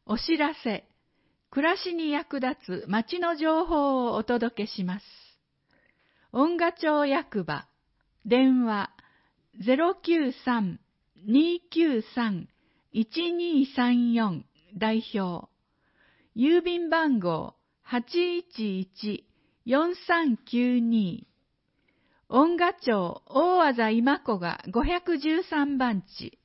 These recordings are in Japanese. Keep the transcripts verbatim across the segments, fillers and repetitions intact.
お知らせ、暮らしに役立つ町の情報をお届けします。音賀町役場、電話 ゼロきゅうさん にーきゅうさん いちにーさんよん 代表、郵便番号 はちいちいち よんさんきゅうに、音賀町大字今子がごひゃくじゅうさんばんち。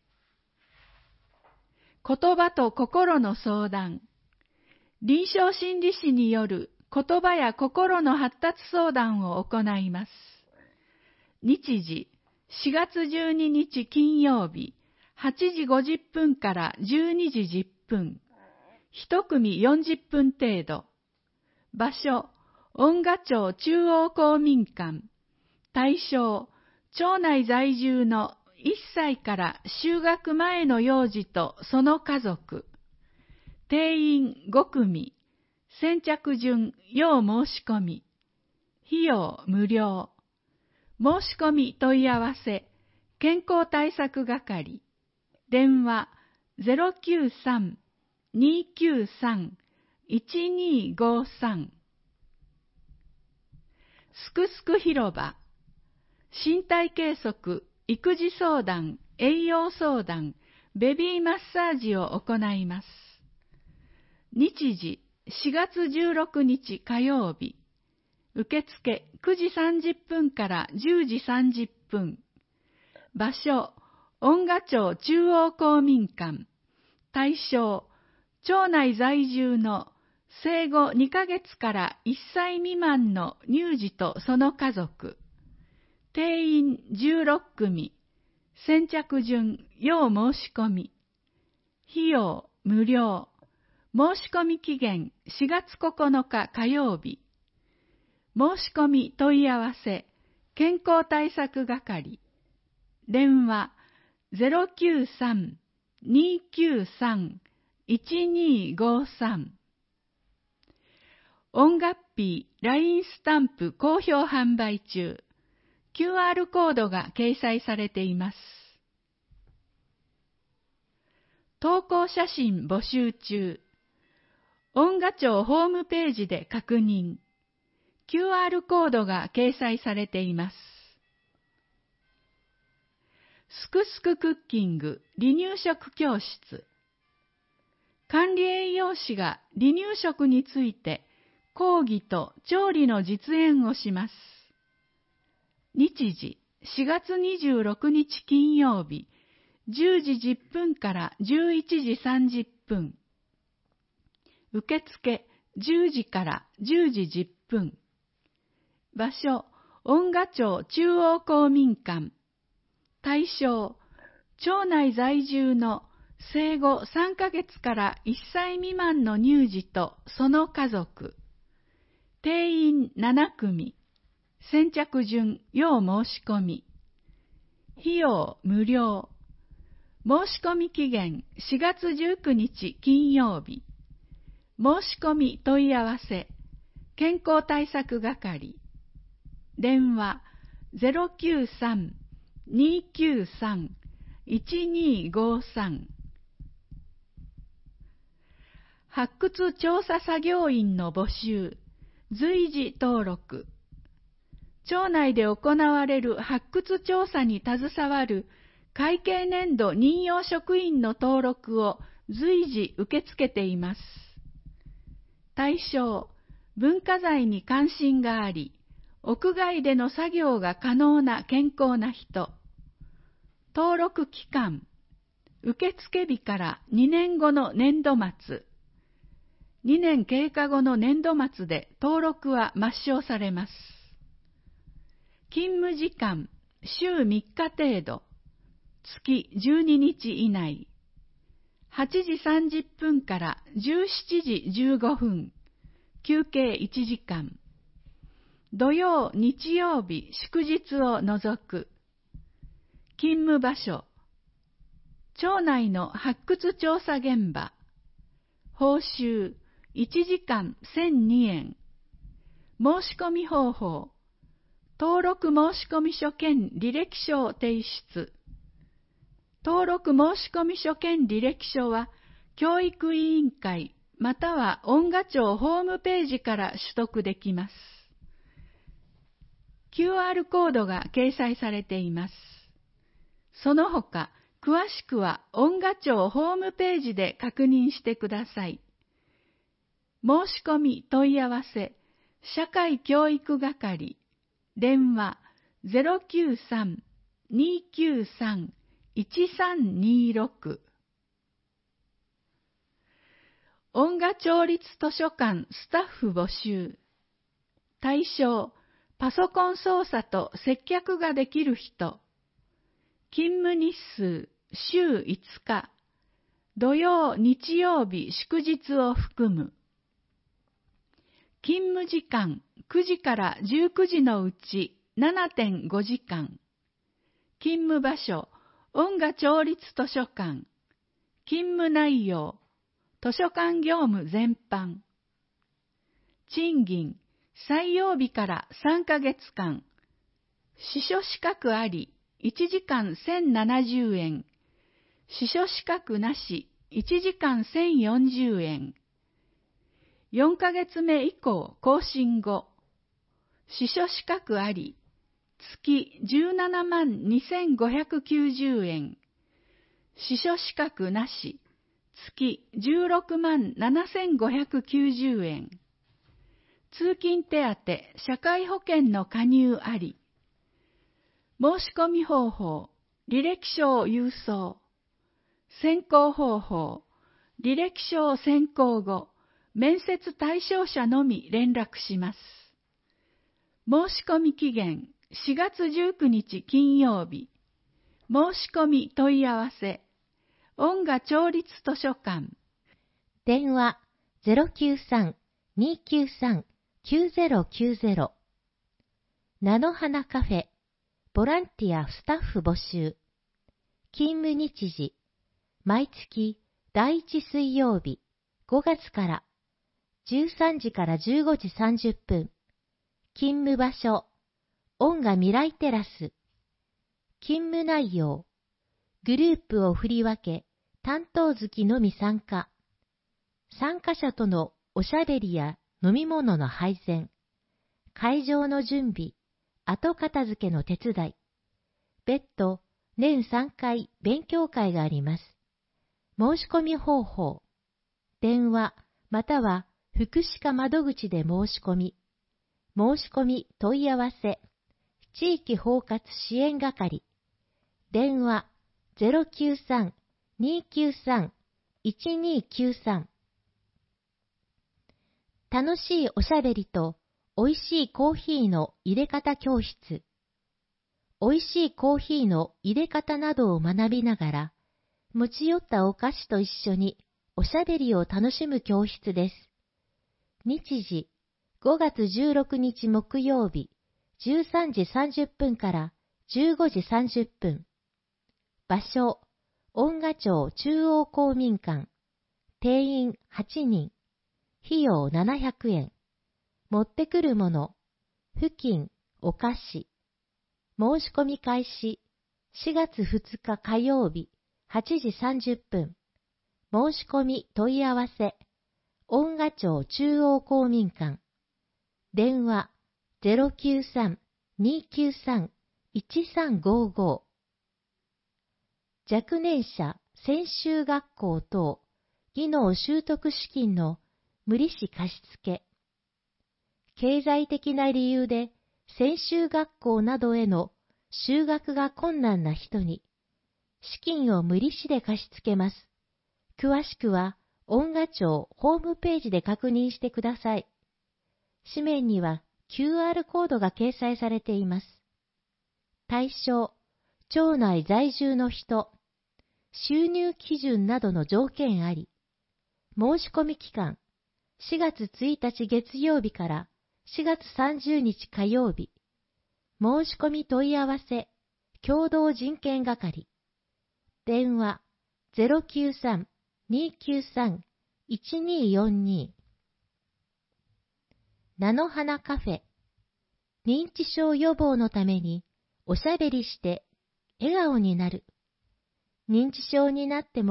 言葉と心の相談。臨床心理士による言葉や心の発達相談を行います。日時、しがつじゅうににち金曜日、はちじごじゅっぷんからじゅうにじじゅっぷん。一組よんじゅっぷん程度。場所、音賀町中央公民館。対象、町内在住のいっさいから就学前の幼児とその家族。定員ごくみ。先着順要申し込み。費用無料。申し込み問い合わせ、健康対策係。電話 ゼロきゅうさん にーきゅうさん いちにーごさん。すくすく広場。身体計測、育児相談、栄養相談、ベビーマッサージを行います。日時、しがつじゅうろくにち火曜日。受付くじさんじゅっぷんからじゅうじさんじゅっぷん。場所、音賀町中央公民館。対象、町内在住の生後にかげつからいっさい未満の乳児とその家族。定員じゅうろくくみ。先着順要申し込み。費用無料。申し込み期限しがつここのか火曜日。申し込み問い合わせ、健康対策係。電話 ゼロきゅうさん にーきゅうさん いちにーごさん。音楽ピー ライン スタンプ好評販売中。キューアール コードが掲載されています。投稿写真募集中。音賀町ホームページで確認。キューアール コードが掲載されています。すくすくクッキング離乳食教室。管理栄養士が離乳食について講義と調理の実演をします。日時、しがつにじゅうろくにち金曜日、じゅうじじゅっぷんからじゅういちじさんじゅっぷん。受付じゅうじからじゅうじじゅっぷん。場所、音賀町中央公民館。対象、町内在住の生後さんかげつからいっさい未満の乳児とその家族。定員ななくみ。先着順要申し込み。費用無料。申し込み期限しがつじゅうくにち金曜日。申し込み問い合わせ、健康対策係。電話 ゼロきゅうさん にーきゅうさん いちにーごさん。発掘調査作業員の募集、随時登録。町内で行われる発掘調査に携わる会計年度任用職員の登録を随時受け付けています。対象、文化財に関心があり、屋外での作業が可能な健康な人。登録期間、受付日からにねんごの年度末。にねん経過後の年度末で登録は抹消されます。勤務時間、週みっか程度。月じゅうににち以内。はちじさんじゅっぷんからじゅうしちじじゅうごふん。休憩いちじかん。土曜、日曜日、祝日を除く。勤務場所。町内の発掘調査現場。報酬、いちじかんせんにえん。申し込み方法。登録申込書兼履歴書を提出。登録申込書兼履歴書は、 教育委員会または音楽庁ホームページから取得できます。キューアール コードが掲載されています。その他、詳しくは音楽庁ホームページで確認してください。申し込み問い合わせ、社会教育係、電話 ゼロきゅうさん にーきゅうさん いちさんにーろく 音楽町立図書館スタッフ募集。対象、パソコン操作と接客ができる人。勤務日数、週いつか。土曜、日曜日、祝日を含む。勤務時間、くじからじゅうくじのうち ななてんごじかん。勤務場所、音楽町立図書館。勤務内容、図書館業務全般。賃金、採用日からさんかげつかん。司書資格あり、いちじかんせんななじゅうえん。司書資格なし、いちじかんせんよんじゅうえん。よんかげつめ以降更新後。司書資格あり、月じゅうななまんにせんごひゃくきゅうじゅうえん。司書資格なし、月じゅうろくまんななせんごひゃくきゅうじゅうえん。通勤手当、社会保険の加入あり。申し込み方法、履歴書を郵送。選考方法、履歴書を選考後、面接対象者のみ連絡します。申し込み期限、しがつじゅうくにち金曜日。申し込み問い合わせ、音楽町立図書館。 電話 ゼロきゅうさん にーきゅうさん きゅうゼロきゅうゼロ。菜の花カフェ、ボランティアスタッフ募集。勤務日時、毎月だいいち水曜日、ごがつからじゅうさんじからじゅうごじさんじゅっぷん。勤務場所、音楽未来テラス。勤務内容、グループを振り分け、担当月のみ参加。参加者とのおしゃべりや飲み物の配膳。会場の準備、後片付けの手伝い。別途、年さんかい勉強会があります。申し込み方法。電話または福祉課窓口で申し込み。申し込み問い合わせ。地域包括支援係。電話 ゼロきゅうさん にーきゅうさん いちにーきゅうさん。楽しいおしゃべりとおいしいコーヒーの入れ方教室。おいしいコーヒーの入れ方などを学びながら、持ち寄ったお菓子と一緒におしゃべりを楽しむ教室です。日時、ごがつじゅうろくにち木曜日、じゅうさんじさんじゅっぷんからじゅうごじさんじゅっぷん。場所、音楽町中央公民館。定員はちにん。費用ななひゃくえん。持ってくるもの、付近、お菓子。申し込み開始、しがつふつか火曜日、はちじさんじゅっぷん。申し込み問い合わせ、音楽町中央公民館。電話 ゼロきゅうさん にーきゅうさん いちさんごご。若年者専修学校等技能習得資金の無利子貸付。経済的な理由で専修学校などへの就学が困難な人に資金を無利子で貸し付けます。詳しくは音楽庁ホームページで確認してください。紙面には キューアール コードが掲載されています。対象、町内在住の人、収入基準などの条件あり、申し込み期間、しがつついたち月曜日からしがつさんじゅうにち火曜日。申し込み問い合わせ、共同人権係。電話 ゼロきゅうさん にーきゅうさん いちにーよんに。菜の花カフェ。認知症予防のためにおしゃべりして笑顔になる。認知症になっても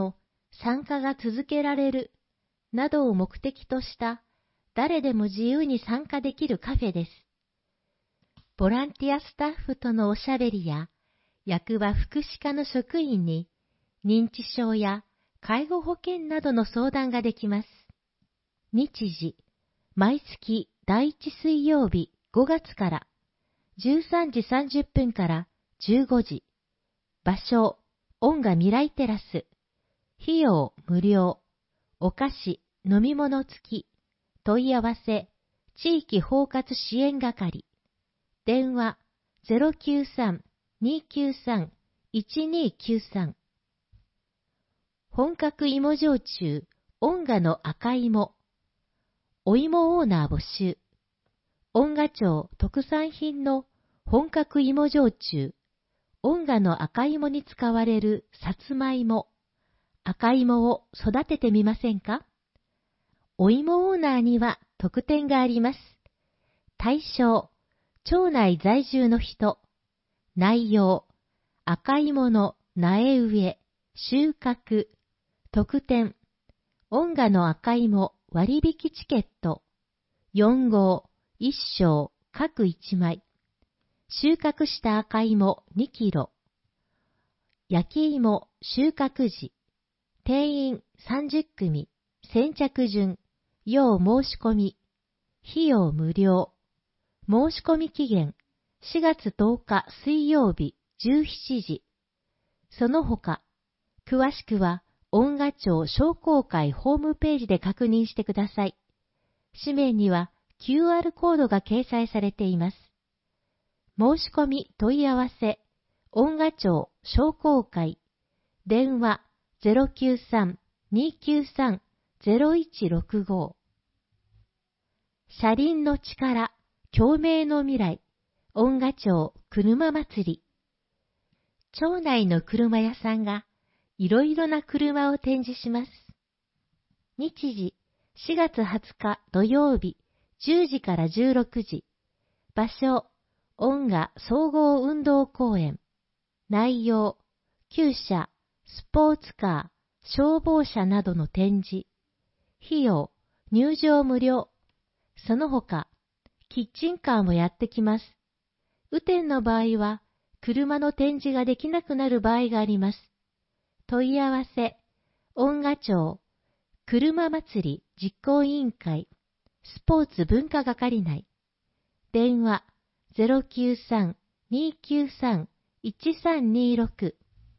参加が続けられる、などを目的とした誰でも自由に参加できるカフェです。ボランティアスタッフとのおしゃべりや、役場福祉課の職員に認知症や介護保険などの相談ができます。日時、毎月だいいち水曜日ごがつからじゅうさんじさんじゅっぷんからじゅうごじ。場所、音楽未来テラス。費用無料。お菓子、飲み物付き。問い合わせ、地域包括支援係。電話 ゼロきゅうさん にきゅうさん いちにきゅうさん。本格芋焼酎、音楽の赤芋。お芋オーナー募集。音楽町特産品の本格芋焼酎、音楽の赤芋に使われるさつまいも、赤芋を育ててみませんか？お芋オーナーには特典があります。対象、町内在住の人。内容、赤芋の苗植え、収穫。特典、音楽の赤芋割引チケット。よん号、いっ升、各いちまい。収穫した赤芋にキロ。焼き芋収穫時。定員さんじゅっ組。先着順。要申し込み。費用無料。申し込み期限しがつとおか水曜日じゅうしちじ。その他、詳しくは音楽町商工会ホームページで確認してください。紙面には キューアール コードが掲載されています。申し込み問い合わせ、音楽町商工会、電話 ゼロきゅうさん にきゅうさん ゼロいちろくご。車輪の力、共鳴の未来、音楽町車祭り。町内の車屋さんがいろいろな車を展示します。日時、しがつはつか土曜日、じゅうじからじゅうろくじ。場所、音楽総合運動公園。内容、厩舎、スポーツカー、消防車などの展示。費用、入場無料。その他、キッチンカーもやってきます。雨天の場合は、車の展示ができなくなる場合があります。問い合わせ、音楽町、車祭り実行委員会、スポーツ文化係内。電話、ゼロきゅうさん にきゅうさん いちさんにろく。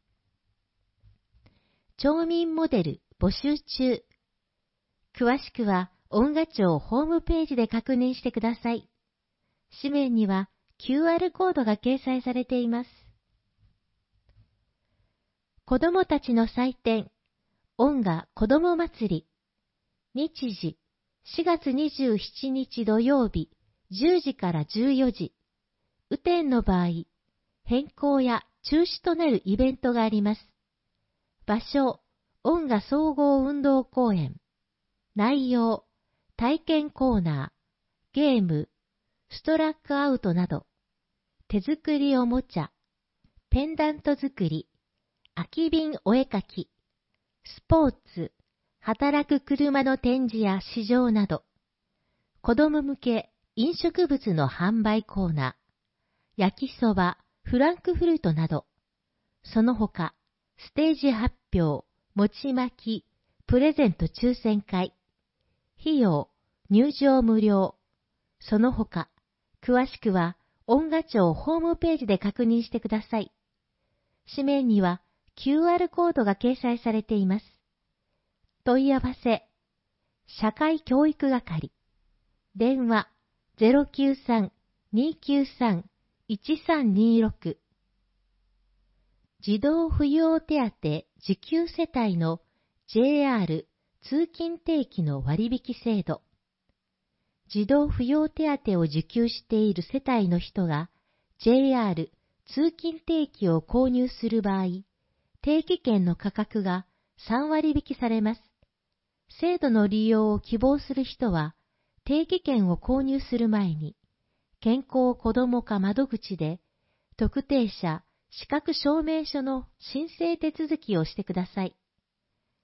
町民モデル募集中。詳しくは音楽町ホームページで確認してください。紙面には キューアール コードが掲載されています。子どもたちの祭典、音楽子ども祭り。日時、しがつにじゅうしちにち土曜日、じゅうじからじゅうよじ。雨天の場合、変更や中止となるイベントがあります。場所、音楽総合運動公園。内容、体験コーナー、ゲーム、ストラックアウトなど、手作りおもちゃ、ペンダント作り、空き瓶お絵かき、スポーツ、働く車の展示や試乗など、子供向け飲食物の販売コーナー、焼きそば、フランクフルトなど、その他、ステージ発表、餅巻き、プレゼント抽選会、費用、入場無料、その他、詳しくは音楽町ホームページで確認してください。紙面には キューアール コードが掲載されています。問い合わせ、社会教育係、電話 ゼロきゅうさん にきゅうさん いちさんにろく。児童扶養手当受給世帯の ジェイアール 通勤定期の割引制度。児童扶養手当を受給している世帯の人が ジェイアール 通勤定期を購入する場合、定期券の価格がさんわり引きされます。制度の利用を希望する人は、定期券を購入する前に、健康子ども課窓口で、特定者資格証明書の申請手続きをしてください。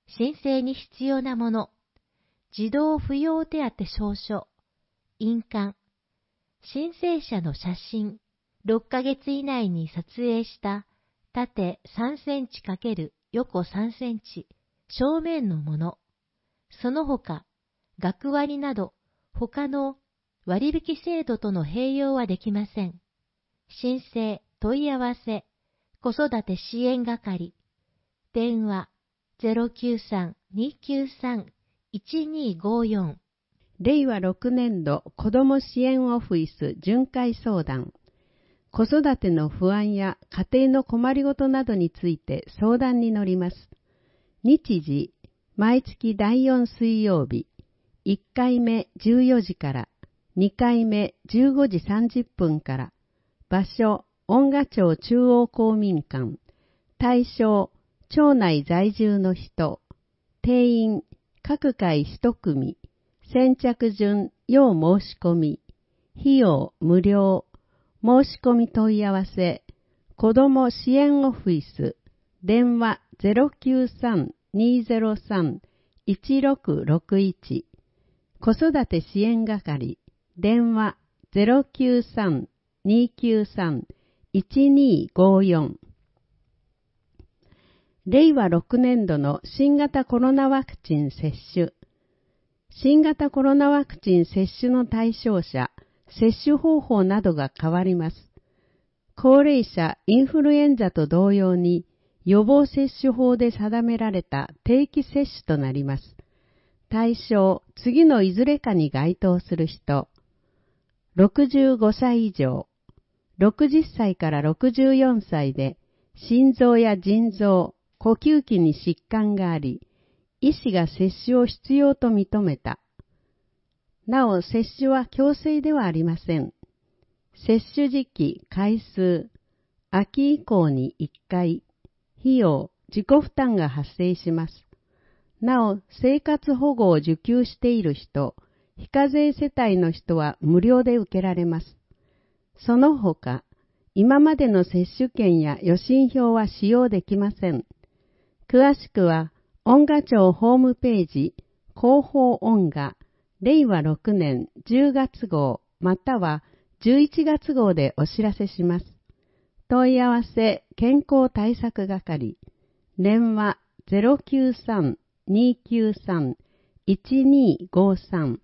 申請に必要なもの、児童扶養手当証書、印鑑、申請者の写真、ろっかげつ以内に撮影した縦さんセンチ×横さんセンチ、正面のもの、その他、学割など他の割引制度との併用はできません。申請、問い合わせ、子育て支援係、電話 ゼロきゅうさん にきゅうさん いちにごよん。 れいわろくねんど子ども支援オフィス巡回相談。子育ての不安や家庭の困りごとなどについて相談に乗ります。日時、毎月だいよん水曜日、いっかいめじゅうよじから、にかいめじゅうごじさんじゅっぷんから、場所、恩賀町中央公民館、対象、町内在住の人、定員、各回一組、先着順、要申し込み、費用無料、申し込み問い合わせ、子ども支援オフィス、電話 ゼロきゅうさん にーゼロさん いちろくろくいち、子育て支援係、電話 ゼロきゅうさん にーきゅうさん いちにごよん。れいわろくねんどの新型コロナワクチン接種。新型コロナワクチン接種の対象者、接種方法などが変わります。高齢者インフルエンザと同様に予防接種法で定められた定期接種となります。対象、次のいずれかに該当する人、ろくじゅうごさい以上、ろくじゅっさいからろくじゅうよんさいで心臓や腎臓、呼吸器に疾患があり、医師が接種を必要と認めた。なお、接種は強制ではありません。接種時期、回数、秋以降にいっかい、費用、自己負担が発生します。なお、生活保護を受給している人、非課税世帯の人は無料で受けられます。その他、今までの接種券や予診票は使用できません。詳しくは、恩賀町ホームページ、広報恩賀、れいわろくねんじゅうがつごう、またはじゅういちがつごうでお知らせします。問い合わせ、健康対策係、電話 ゼロきゅうさん にーきゅうさん いちにごさん。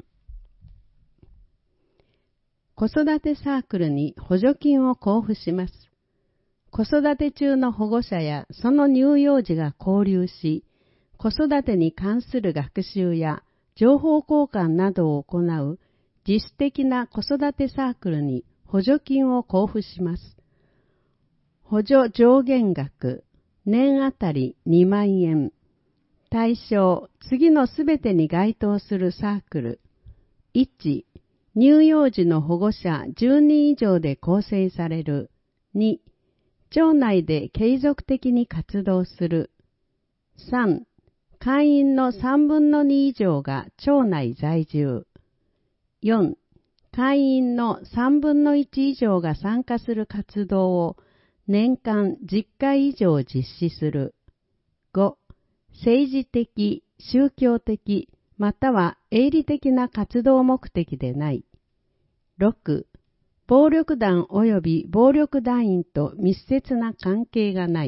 子育てサークルに補助金を交付します。子育て中の保護者やその乳幼児が交流し、子育てに関する学習や情報交換などを行う自主的な子育てサークルに補助金を交付します。補助上限額、年あたりにまんえん。対象、次のすべてに該当するサークル。いち、乳幼児の保護者じゅうにん以上で構成される。に、町内で継続的に活動する。さん、会員のさんぶんのに以上が町内在住。よん、会員のさんぶんのいち以上が参加する活動を年間じゅっかい以上実施する。ご、政治的、宗教的、または営利的な活動目的でない。ろく、暴力団及び暴力団員と密接な関係がない。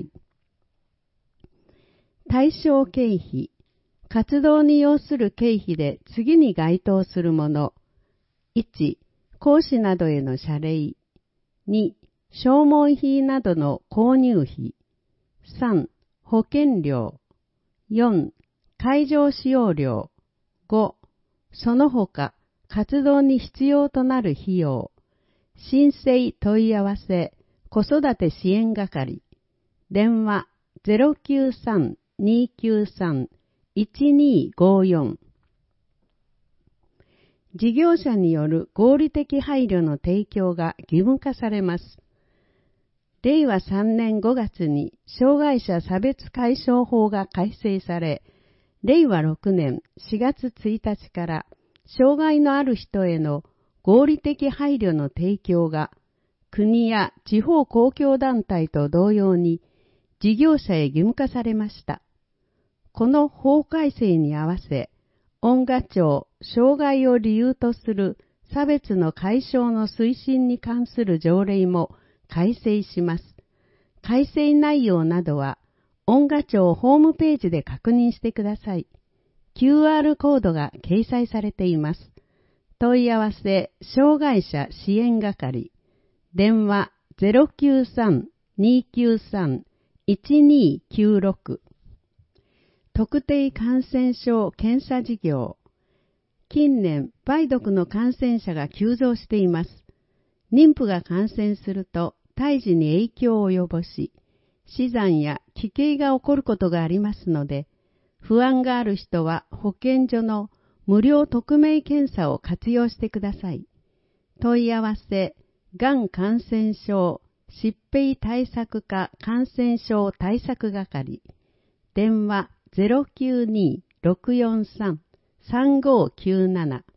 対象経費、活動に要する経費で次に該当するもの。いち、講師などへの謝礼。に、消耗費などの購入費。さん、保険料。よん、会場使用料。ご、その他、活動に必要となる費用。申請問い合わせ、子育て支援係。電話 ゼロきゅうさん にーきゅうさん いちにごよん。事業者による合理的配慮の提供が義務化されます。れいわさんねんごがつに障害者差別解消法が改正され、れいわろくねんしがつついたちから障害のある人への合理的配慮の提供が国や地方公共団体と同様に事業者へ義務化されました。 この法改正に合わせ、恩賀庁、障害を理由とする差別の解消の推進に関する条例も改正します。改正内容などは、恩賀庁ホームページで確認してください。キューアール コードが掲載されています。問い合わせ、障害者支援係、電話 ゼロきゅうさん にーきゅうさん いちにーきゅうろく。特定感染症検査事業。近年、梅毒の感染者が急増しています。妊婦が感染すると胎児に影響を及ぼし、死産や奇形が起こることがありますので、不安がある人は保健所の無料匿名検査を活用してください。問い合わせ、がん感染症疾病対策課感染症対策係、電話 ゼロきゅうにーろくよんさん さんごきゅうなな。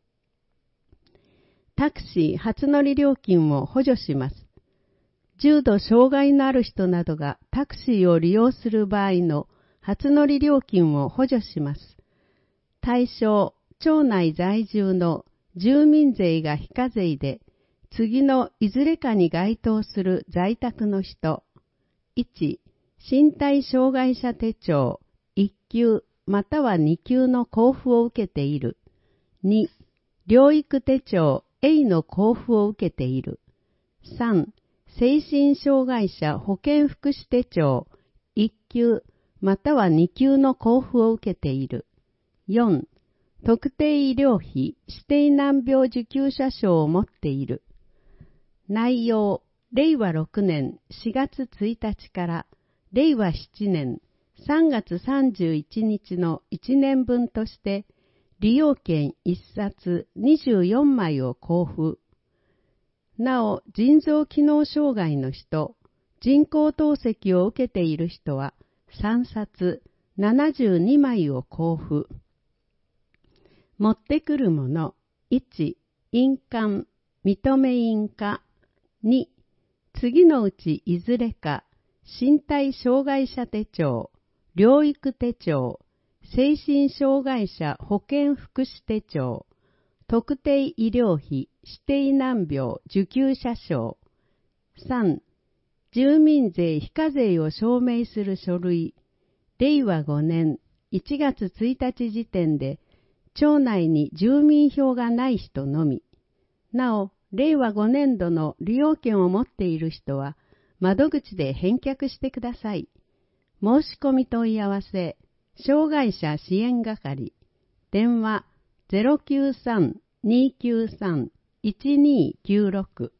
タクシー初乗り料金を補助します。重度障害のある人などがタクシーを利用する場合の初乗り料金を補助します。対象、町内在住の住民税が非課税で、次のいずれかに該当する在宅の人。いち、身体障害者手帳いっ級またはに級の交付を受けている。に、療育手帳 A の交付を受けている。さん、精神障害者保健福祉手帳いっ級またはに級の交付を受けている。よん、特定医療費指定難病受給者証を持っている。内容、れいわろくねんしがつついたちかられいわしちねんさんがつさんじゅういちにちのいちねんぶんとして利用券いっさつにじゅうよんまいを交付。なお、腎臓機能障害の人、人工透析を受けている人はさんさつななじゅうにまいを交付。持ってくるもの、いち、印鑑、認め印か。に、次のうちいずれか、身体障害者手帳、療育手帳、精神障害者保健福祉手帳、特定医療費指定難病受給者証。さん、住民税非課税を証明する書類、れいわごねんいちがつついたち時点で、町内に住民票がない人のみ。なお、れいわごねんどの利用券を持っている人は、窓口で返却してください。申し込み問い合わせ、障害者支援係、電話 ゼロきゅうさん にーきゅうさん いちにーきゅうろく。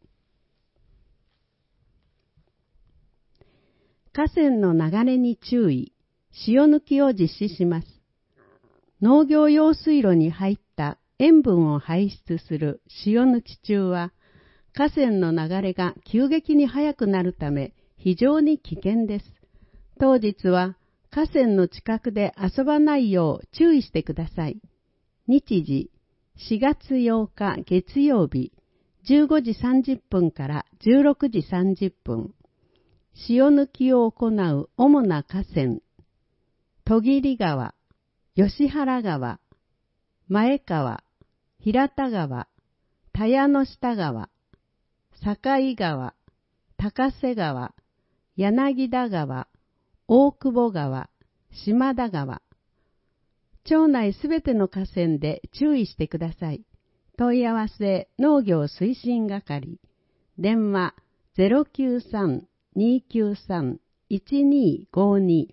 河川の流れに注意、塩抜きを実施します。農業用水路に入った塩分を排出する塩抜き中は、河川の流れが急激に速くなるため非常に危険です。当日は河川の近くで遊ばないよう注意してください。日時、しがつようか月曜日、じゅうごじさんじゅっぷんからじゅうろくじさんじゅっぷん。塩抜きを行う主な河川、戸切川、吉原川、前川、平田川、田谷の下川、境川、高瀬川、柳田川、大久保川、島田川。町内すべての河川で注意してください。問い合わせ農業推進係、電話 ゼロきゅうさん にーきゅうさん いちにーごに。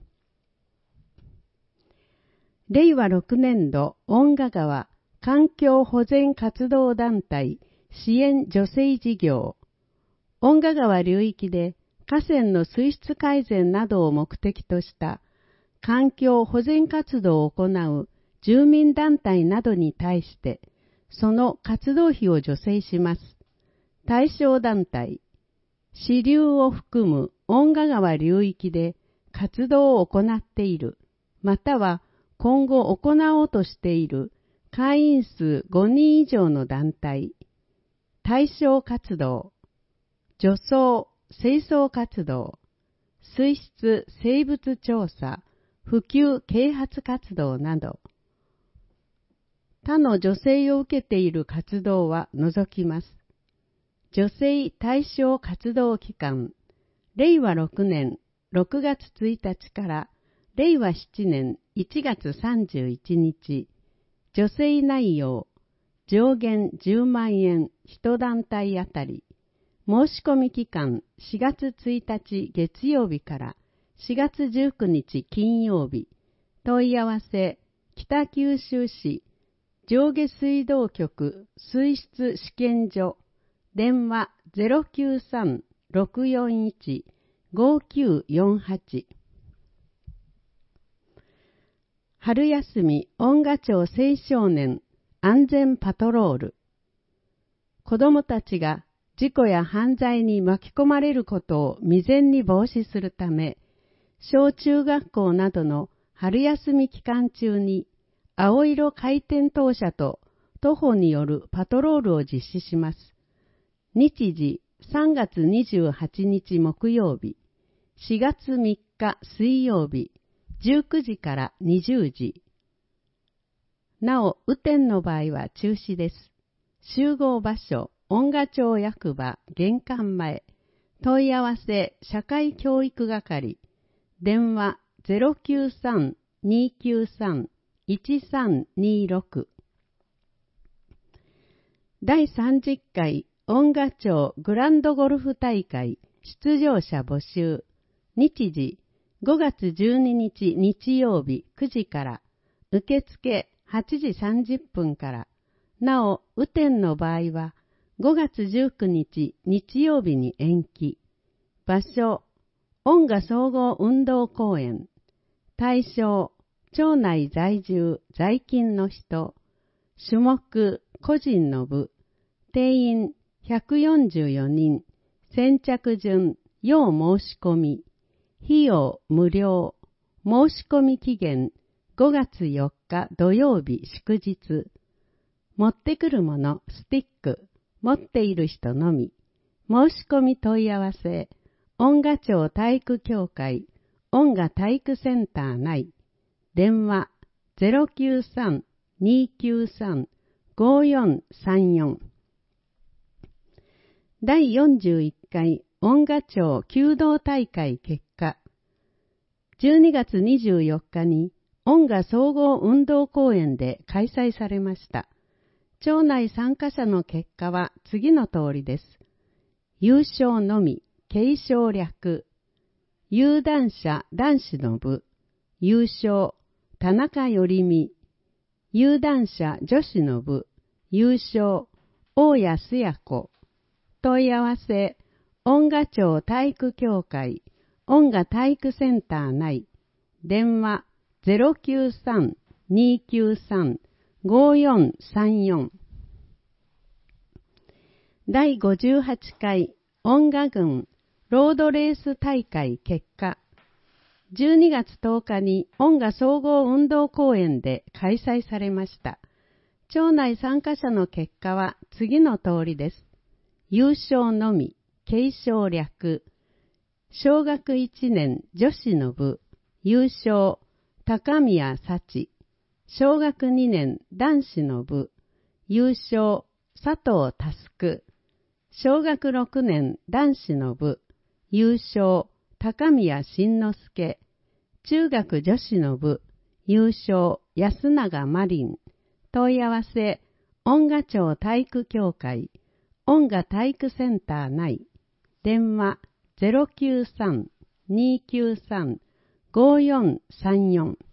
れいわろくねんど恩賀川環境保全活動団体支援助成事業。恩賀川流域で河川の水質改善などを目的とした環境保全活動を行う住民団体などに対して、その活動費を助成します。対象団体、支流を含む恩賀川流域で活動を行っている、または今後行おうとしている会員数ごにん以上の団体。対象活動、除草、清掃活動、水質生物調査、 普及啓発活動など、他の女性を受けている活動は除きます。女性対象活動期間、れいわろくねんろくがつついたちかられいわしちねんいちがつさんじゅういちにち、女性内容、上限じゅうまんえんいち団体あたり、申し込み期間しがつついたち月曜日からしがつじゅうくにち金曜日、問い合わせ、北九州市上下水道局水質試験所、電話 ゼロきゅうさん ろくよんいち ごきゅうよんはち。春休み音楽町青少年安全パトロール。子どもたちが事故や犯罪に巻き込まれることを未然に防止するため、小中学校などの春休み期間中に青色回転灯車と徒歩によるパトロールを実施します。日時さんがつにじゅうはちにち木曜日、しがつみっか水曜日、じゅうくじからにじゅうじ。なお、雨天の場合は中止です。集合場所、音楽町役場玄関前、問い合わせ社会教育係、電話 ゼロきゅうさん にきゅうさん いちさんにろく。だいさんじゅっかい音楽町グランドゴルフ大会出場者募集。日時ごがつじゅうににち日曜日くじから、受付はちじさんじゅっぷんから。なお、雨天の場合はごがつじゅうくにち日曜日に延期。場所、音楽総合運動公園。対象、町内在住在勤の人。種目、個人の部。定員ひゃくよんじゅうよにん。先着順、要申し込み。費用無料。申し込み期限ごがつよっか土曜日祝日。持ってくるもの、スティック。持っている人のみ。申し込み問い合わせ。音楽町体育協会音楽体育センター内。電話 ゼロきゅうさん にきゅうさん ごよんさんよん。だいよんじゅういっかい音楽町弓道大会結果。じゅうにがつにじゅうよっかに音楽総合運動公園で開催されました。町内参加者の結果は次の通りです。優勝のみ、継承略。有段者男子の部、優勝、田中よりみ。有段者女子の部、優勝、大谷すや子。問い合わせ、音楽町体育協会、音楽体育センター内。電話 ゼロきゅうさん にきゅうさん ごよんさんよん。だいごじゅうはちかい音楽群ロードレース大会結果。じゅうにがつとおかに音楽総合運動公園で開催されました。町内参加者の結果は次の通りです。優勝のみ、継承略。小学いちねん女子の部、優勝、高宮幸。小学にねん男子の部、優勝、佐藤佑。小学ろくねん男子の部、優勝、高宮慎之介。中学女子の部、優勝、安永マリン。問い合わせ、音楽町体育協会、音楽体育センター内。電話 ゼロきゅうさん にきゅうさん ごよんさんよん。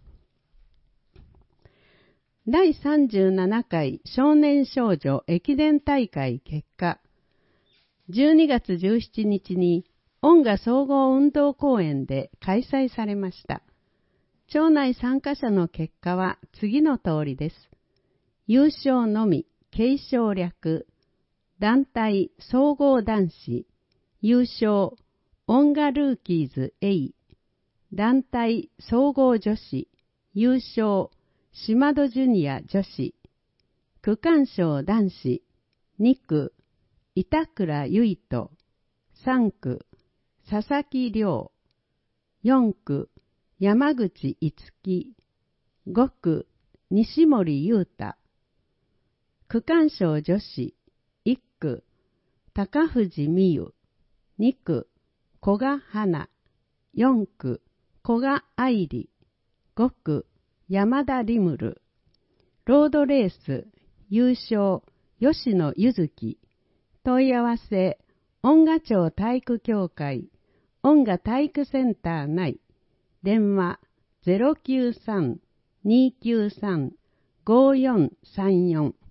だいさんじゅうななかい少年少女駅伝大会結果。じゅうにがつじゅうしちにちに音楽総合運動公園で開催されました。町内参加者の結果は次の通りです。優勝のみ、継承略。団体総合男子、優勝、音楽ルーキーズ A。団体総合女子、優勝、島戸ジュニア女子。区間賞男子、にく、板倉優斗。さんく、佐々木亮。よんく、 山口いつき、ご区西森優太、区間賞女子、いっ区高藤美優、に区古賀花、よん区古賀愛理、ご区山田リムル、ロードレース優勝吉野ゆずき、問い合わせ音賀町体育協会音賀体育センター内、電話 ゼロきゅうさん にーきゅうさん ごーよんさんよん